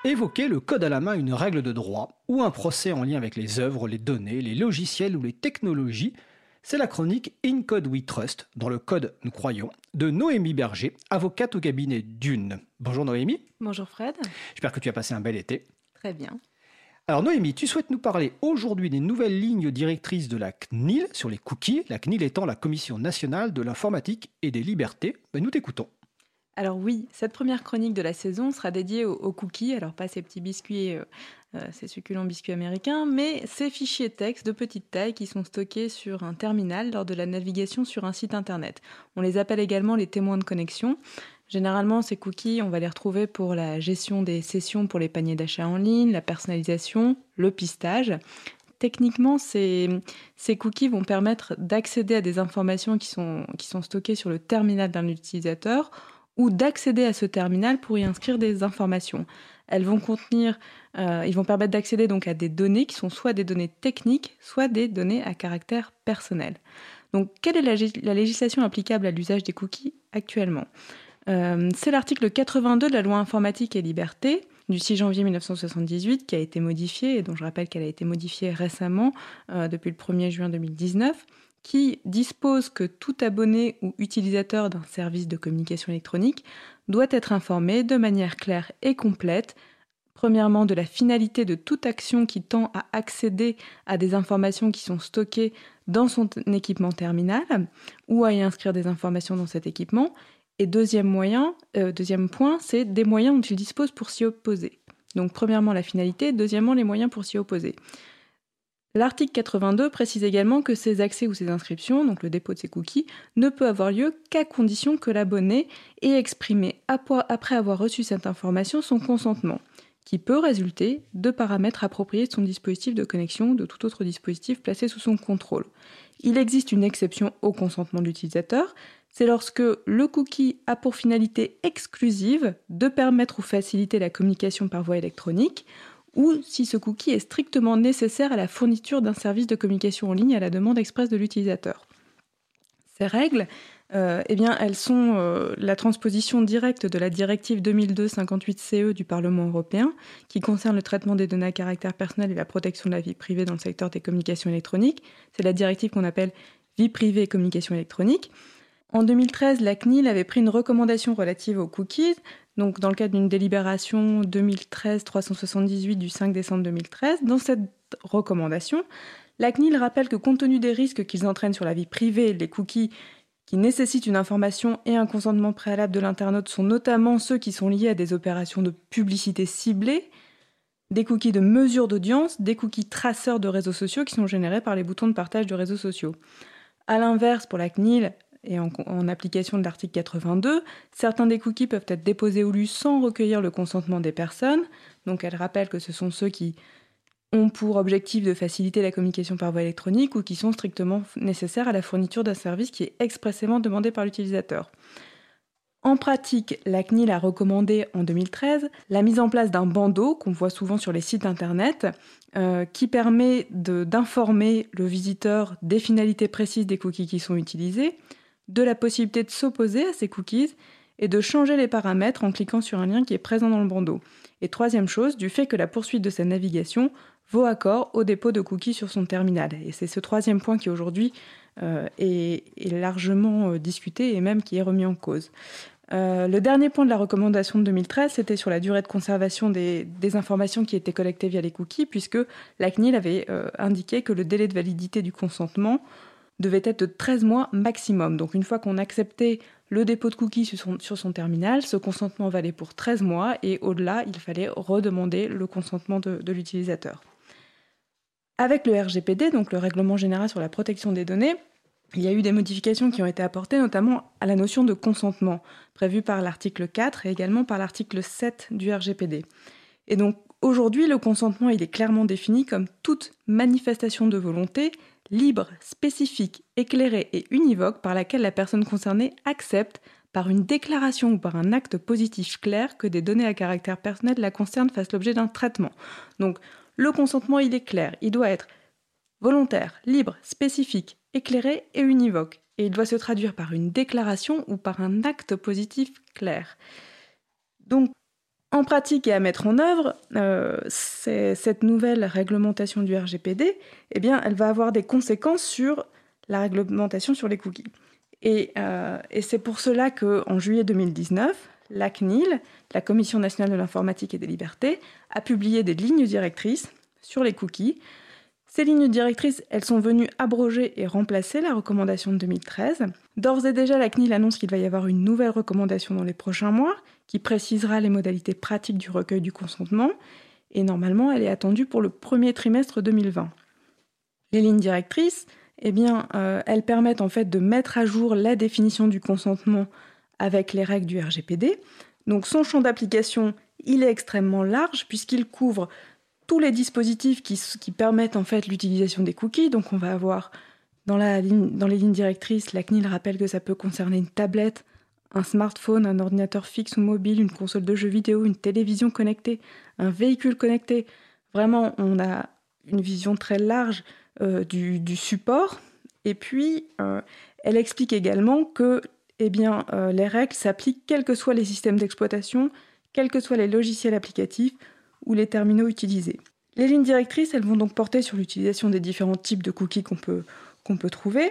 Évoquer le code à la main, une règle de droit ou un procès en lien avec les œuvres, les données, les logiciels ou les technologies, c'est la chronique In Code We Trust, dans le code nous croyons, de Noémie Berger, avocate au cabinet Dune. Bonjour Noémie. Bonjour Fred. J'espère que tu as passé un bel été. Très bien. Alors Noémie, tu souhaites nous parler aujourd'hui des nouvelles lignes directrices de la CNIL sur les cookies, la CNIL étant la Commission nationale de l'informatique et des libertés. Nous t'écoutons. Alors oui, cette première chronique de la saison sera dédiée aux cookies, alors pas ces petits biscuits, ces succulents biscuits américains, mais ces fichiers texte de petite taille qui sont stockés sur un terminal lors de la navigation sur un site internet. On les appelle également les témoins de connexion. Généralement, ces cookies, on va les retrouver pour la gestion des sessions pour les paniers d'achat en ligne, la personnalisation, le pistage. Techniquement, ces cookies vont permettre d'accéder à des informations qui sont stockées sur le terminal d'un utilisateur ou d'accéder à ce terminal pour y inscrire des informations. Ils vont permettre d'accéder donc à des données qui sont soit des données techniques, soit des données à caractère personnel. Donc, quelle est la législation applicable à l'usage des cookies actuellement ? C'est l'article 82 de la loi informatique et liberté du 6 janvier 1978 qui a été modifiée, et dont je rappelle qu'elle a été modifiée récemment, depuis le 1er juin 2019, qui dispose que tout abonné ou utilisateur d'un service de communication électronique doit être informé de manière claire et complète, premièrement de la finalité de toute action qui tend à accéder à des informations qui sont stockées dans son équipement terminal ou à y inscrire des informations dans cet équipement. Et deuxième point, c'est des moyens dont il dispose pour s'y opposer. Donc premièrement la finalité, deuxièmement les moyens pour s'y opposer. L'article 82 précise également que ces accès ou ces inscriptions, donc le dépôt de ces cookies, ne peut avoir lieu qu'à condition que l'abonné ait exprimé, après avoir reçu cette information, son consentement, qui peut résulter de paramètres appropriés de son dispositif de connexion ou de tout autre dispositif placé sous son contrôle. Il existe une exception au consentement de l'utilisateur, c'est lorsque le cookie a pour finalité exclusive de permettre ou faciliter la communication par voie électronique, ou si ce cookie est strictement nécessaire à la fourniture d'un service de communication en ligne à la demande expresse de l'utilisateur. Ces règles, elles sont la transposition directe de la directive 2002/58/CE du Parlement européen qui concerne le traitement des données à caractère personnel et la protection de la vie privée dans le secteur des communications électroniques. C'est la directive qu'on appelle vie privée et communication électronique. En 2013, la CNIL avait pris une recommandation relative aux cookies, donc dans le cadre d'une délibération 2013-378 du 5 décembre 2013. Dans cette recommandation, la CNIL rappelle que compte tenu des risques qu'ils entraînent sur la vie privée, les cookies qui nécessitent une information et un consentement préalable de l'internaute sont notamment ceux qui sont liés à des opérations de publicité ciblée, des cookies de mesure d'audience, des cookies traceurs de réseaux sociaux qui sont générés par les boutons de partage de réseaux sociaux. A l'inverse, pour la CNIL, et en application de l'article 82, certains des cookies peuvent être déposés ou lus sans recueillir le consentement des personnes. Donc elle rappelle que ce sont ceux qui ont pour objectif de faciliter la communication par voie électronique ou qui sont strictement nécessaires à la fourniture d'un service qui est expressément demandé par l'utilisateur. En pratique, la CNIL a recommandé en 2013 la mise en place d'un bandeau qu'on voit souvent sur les sites internet qui permet d'informer le visiteur des finalités précises des cookies qui sont utilisés, de la possibilité de s'opposer à ces cookies et de changer les paramètres en cliquant sur un lien qui est présent dans le bandeau. Et troisième chose, du fait que la poursuite de sa navigation vaut accord au dépôt de cookies sur son terminal. Et c'est ce troisième point qui aujourd'hui est largement discuté et même qui est remis en cause. Le dernier point de la recommandation de 2013, c'était sur la durée de conservation des informations qui étaient collectées via les cookies, puisque la CNIL avait indiqué que le délai de validité du consentement devait être de 13 mois maximum. Donc une fois qu'on acceptait le dépôt de cookies sur son terminal, ce consentement valait pour 13 mois et au-delà, il fallait redemander le consentement de l'utilisateur. Avec le RGPD, donc le Règlement général sur la protection des données, il y a eu des modifications qui ont été apportées, notamment à la notion de consentement, prévue par l'article 4 et également par l'article 7 du RGPD. Et donc aujourd'hui, le consentement il est clairement défini comme toute manifestation de volonté libre, spécifique, éclairée et univoque par laquelle la personne concernée accepte, par une déclaration ou par un acte positif clair, que des données à caractère personnel la concernent fassent l'objet d'un traitement. Donc le consentement il est clair, il doit être volontaire, libre, spécifique, éclairé et univoque. Et il doit se traduire par une déclaration ou par un acte positif clair. Donc En pratique et à mettre en œuvre, cette nouvelle réglementation du RGPD, eh bien, elle va avoir des conséquences sur la réglementation sur les cookies. Et c'est pour cela qu'en juillet 2019, la CNIL, la Commission nationale de l'informatique et des libertés, a publié des lignes directrices sur les cookies. Ces lignes directrices, elles sont venues abroger et remplacer la recommandation de 2013. D'ores et déjà, la CNIL annonce qu'il va y avoir une nouvelle recommandation dans les prochains mois qui précisera les modalités pratiques du recueil du consentement. Et normalement, elle est attendue pour le premier trimestre 2020. Les lignes directrices, eh bien, elles permettent en fait de mettre à jour la définition du consentement avec les règles du RGPD. Donc son champ d'application, il est extrêmement large puisqu'il couvre tous les dispositifs qui permettent en fait l'utilisation des cookies. Donc on va avoir dans les lignes directrices, la CNIL rappelle que ça peut concerner une tablette, un smartphone, un ordinateur fixe ou mobile, une console de jeux vidéo, une télévision connectée, un véhicule connecté. Vraiment, on a une vision très large du support. Et puis, elle explique également que les règles s'appliquent quels que soient les systèmes d'exploitation, quels que soient les logiciels applicatifs ou les terminaux utilisés. Les lignes directrices, elles vont donc porter sur l'utilisation des différents types de cookies qu'on peut trouver.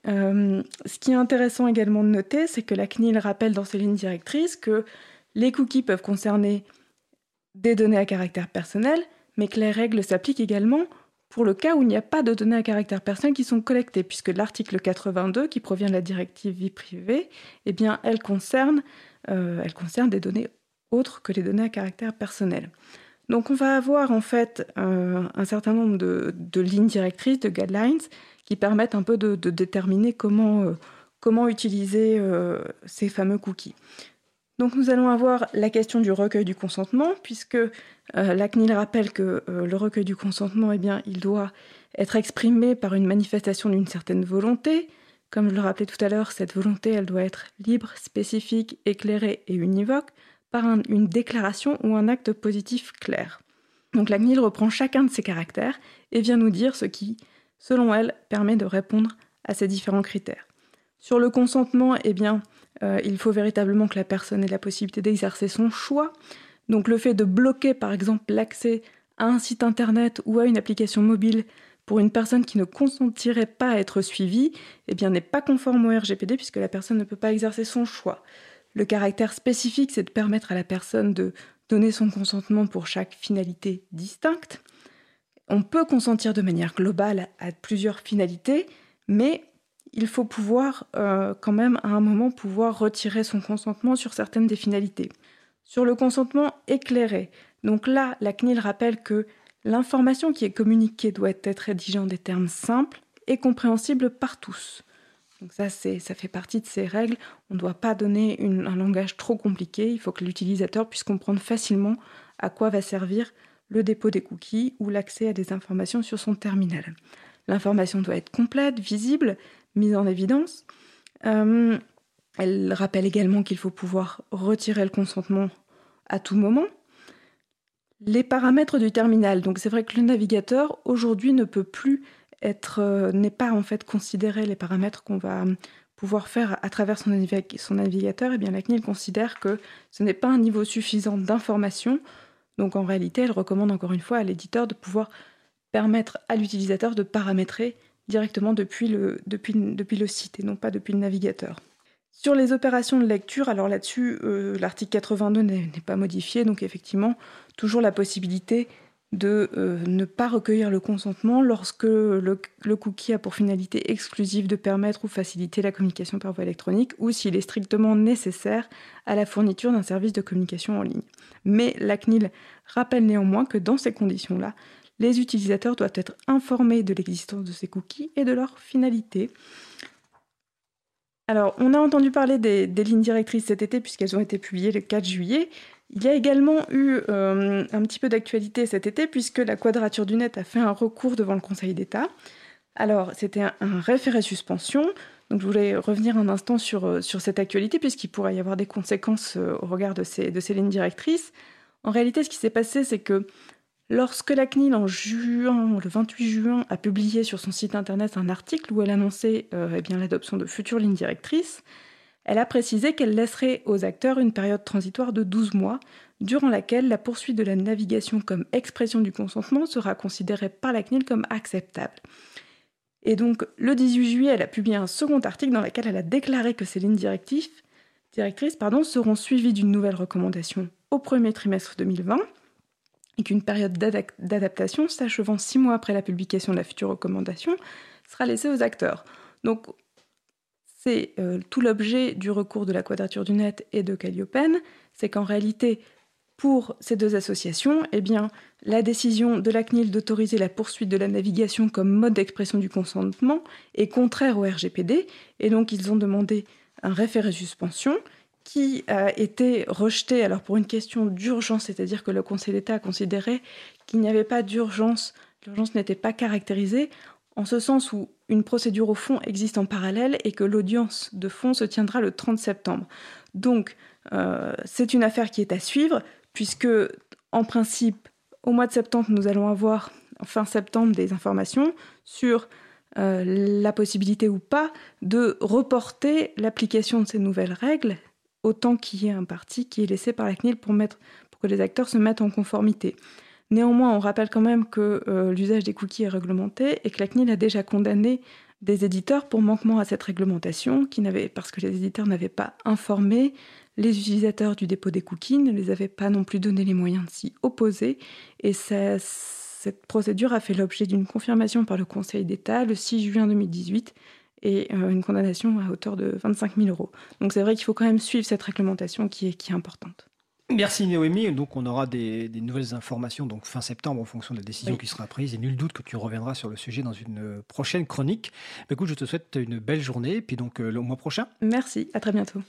Ce qui est intéressant également de noter, c'est que la CNIL rappelle dans ses lignes directrices que les cookies peuvent concerner des données à caractère personnel, mais que les règles s'appliquent également pour le cas où il n'y a pas de données à caractère personnel qui sont collectées, puisque l'article 82, qui provient de la directive vie privée, eh bien, elle concerne des données autres que les données à caractère personnel. Donc on va avoir en fait un certain nombre de lignes directrices, de guidelines, qui permettent un peu de déterminer comment utiliser ces fameux cookies. Donc nous allons avoir la question du recueil du consentement, puisque la CNIL rappelle que le recueil du consentement, eh bien, il doit être exprimé par une manifestation d'une certaine volonté. Comme je le rappelais tout à l'heure, cette volonté, elle doit être libre, spécifique, éclairée et univoque, par une déclaration ou un acte positif clair. Donc la CNIL reprend chacun de ces caractères et vient nous dire ce qui, selon elle, permet de répondre à ces différents critères. Sur le consentement, eh bien, il faut véritablement que la personne ait la possibilité d'exercer son choix. Donc le fait de bloquer, par exemple, l'accès à un site internet ou à une application mobile pour une personne qui ne consentirait pas à être suivie, eh bien, n'est pas conforme au RGPD puisque la personne ne peut pas exercer son choix. Le caractère spécifique, c'est de permettre à la personne de donner son consentement pour chaque finalité distincte. On peut consentir de manière globale à plusieurs finalités, mais il faut pouvoir quand même à un moment pouvoir retirer son consentement sur certaines des finalités. Sur le consentement éclairé, donc là, la CNIL rappelle que l'information qui est communiquée doit être rédigée en des termes simples et compréhensibles par tous. Donc ça fait partie de ces règles. On ne doit pas donner un langage trop compliqué. Il faut que l'utilisateur puisse comprendre facilement à quoi va servir le dépôt des cookies ou l'accès à des informations sur son terminal. L'information doit être complète, visible, mise en évidence. Elle rappelle également qu'il faut pouvoir retirer le consentement à tout moment. Les paramètres du terminal. Donc c'est vrai que le navigateur aujourd'hui n'est pas en fait considéré les paramètres qu'on va pouvoir faire à travers son navigateur. Et bien la CNIL considère que ce n'est pas un niveau suffisant d'information. Donc en réalité, elle recommande encore une fois à l'éditeur de pouvoir permettre à l'utilisateur de paramétrer directement depuis le site et non pas depuis le navigateur. Sur les opérations de lecture, alors là-dessus, l'article 82 n'est pas modifié, donc effectivement, toujours la possibilité de ne pas recueillir le consentement lorsque le cookie a pour finalité exclusive de permettre ou faciliter la communication par voie électronique ou s'il est strictement nécessaire à la fourniture d'un service de communication en ligne. Mais la CNIL rappelle néanmoins que dans ces conditions-là, les utilisateurs doivent être informés de l'existence de ces cookies et de leur finalité. Alors, on a entendu parler des lignes directrices cet été puisqu'elles ont été publiées le 4 juillet. Il y a également eu un petit peu d'actualité cet été puisque la Quadrature du Net a fait un recours devant le Conseil d'État. Alors, c'était un référé suspension. Donc, je voulais revenir un instant sur cette actualité puisqu'il pourrait y avoir des conséquences au regard de ces lignes directrices. En réalité, ce qui s'est passé, c'est que lorsque la CNIL, le 28 juin, a publié sur son site internet un article où elle annonçait l'adoption de futures lignes directrices, elle a précisé qu'elle laisserait aux acteurs une période transitoire de 12 mois, durant laquelle la poursuite de la navigation comme expression du consentement sera considérée par la CNIL comme acceptable. Et donc, le 18 juillet, elle a publié un second article dans lequel elle a déclaré que ces lignes directrices seront suivies d'une nouvelle recommandation au premier trimestre 2020 et qu'une période d'adaptation, s'achevant 6 mois après la publication de la future recommandation, sera laissée aux acteurs. Donc, c'est tout l'objet du recours de la Quadrature du Net et de Calliopen, c'est qu'en réalité, pour ces deux associations, eh bien, la décision de la CNIL d'autoriser la poursuite de la navigation comme mode d'expression du consentement est contraire au RGPD, et donc ils ont demandé un référé suspension qui a été rejeté alors pour une question d'urgence, c'est-à-dire que le Conseil d'État a considéré qu'il n'y avait pas d'urgence, l'urgence n'était pas caractérisée, en ce sens où une procédure au fond existe en parallèle et que l'audience de fond se tiendra le 30 septembre. Donc, c'est une affaire qui est à suivre, puisque, en principe, au mois de septembre, nous allons avoir, fin septembre, des informations sur la possibilité ou pas de reporter l'application de ces nouvelles règles, autant qu'il y ait un parti qui est laissé par la CNIL pour que les acteurs se mettent en conformité. Néanmoins, on rappelle quand même que l'usage des cookies est réglementé et que la CNIL a déjà condamné des éditeurs pour manquement à cette réglementation, parce que les éditeurs n'avaient pas informé les utilisateurs du dépôt des cookies, ne les avaient pas non plus donné les moyens de s'y opposer. Et cette procédure a fait l'objet d'une confirmation par le Conseil d'État le 6 juin 2018 et une condamnation à hauteur de 25 000 €. Donc c'est vrai qu'il faut quand même suivre cette réglementation qui est importante. Merci Noémie. Donc on aura des nouvelles informations donc fin septembre en fonction de la décision qui sera prise. Et nul doute que tu reviendras sur le sujet dans une prochaine chronique. Écoute, je te souhaite une belle journée et puis donc le mois prochain. Merci, à très bientôt.